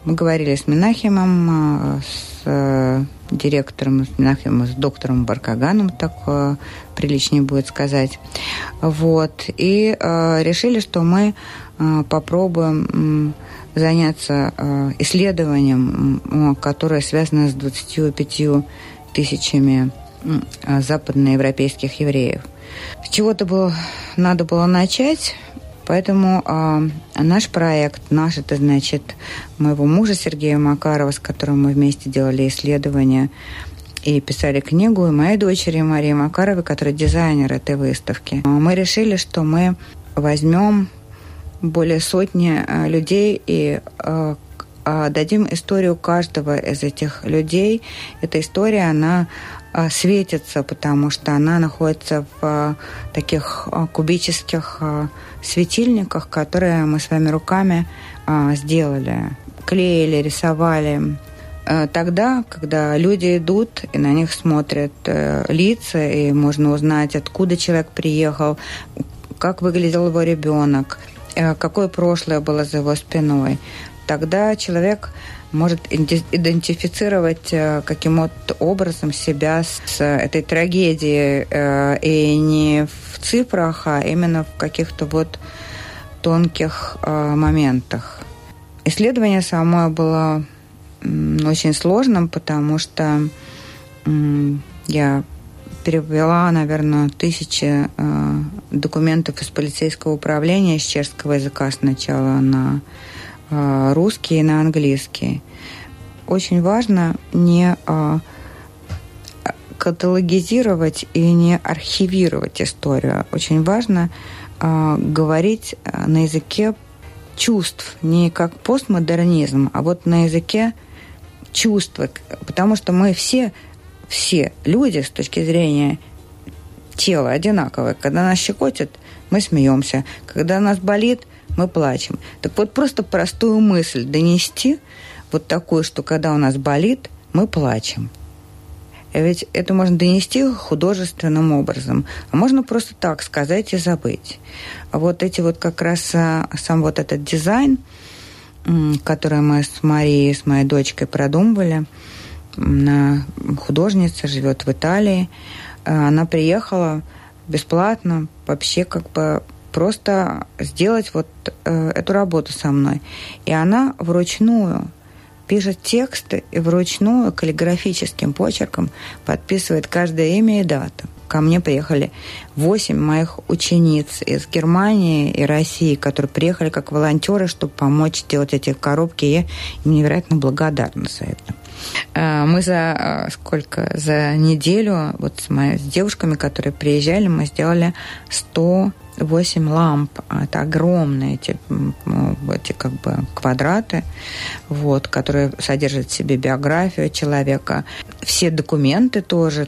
Мы говорили с Менахемом, с директором, с Менахемом, с доктором Баркаганом, так приличнее будет сказать. Вот. И решили, что мы попробуем заняться исследованием, которое связано с 25 тысячами западноевропейских евреев. С чего-то надо было начать, поэтому наш проект, это значит моего мужа Сергея Макарова, с которым мы вместе делали исследования и писали книгу, и моей дочери Марии Макаровой, которая дизайнер этой выставки. Мы решили, что мы возьмем более сотни людей и дадим историю каждого из этих людей. Эта история, она светится, потому что она находится в таких кубических светильниках, которые мы своими руками сделали, клеили, рисовали. Тогда, когда люди идут, и на них смотрят лица, и можно узнать, откуда человек приехал, как выглядел его ребенок, какое прошлое было за его спиной, тогда человек может идентифицировать каким-то образом себя с этой трагедией, и не в цифрах, а именно в каких-то тонких моментах. Исследование самое было очень сложным, потому что я перевела, наверное, 1000 документов из полицейского управления с чешского языка сначала на русский и на английский. Очень важно не каталогизировать и не архивировать историю. Очень важно говорить на языке чувств, не как постмодернизм, а на языке чувства, потому что мы все люди с точки зрения тела одинаковые. Когда нас щекотят, мы смеемся. Когда нас болит, мы плачем. Так просто простую мысль донести, такую, что когда у нас болит, мы плачем. Ведь это можно донести художественным образом, а можно просто так сказать и забыть. А как раз сам этот дизайн, который мы с Марией, с моей дочкой продумывали, она художница, живет в Италии, она приехала бесплатно, вообще просто сделать эту работу со мной. И она вручную пишет тексты и вручную каллиграфическим почерком подписывает каждое имя и дату. Ко мне приехали 8 моих учениц из Германии и России, которые приехали как волонтеры, чтобы помочь делать эти коробки. Я им невероятно благодарна за это. Мы за неделю с девушками, которые приезжали, мы сделали 108 ламп. Это огромные эти квадраты, которые содержат в себе биографию человека. Все документы тоже.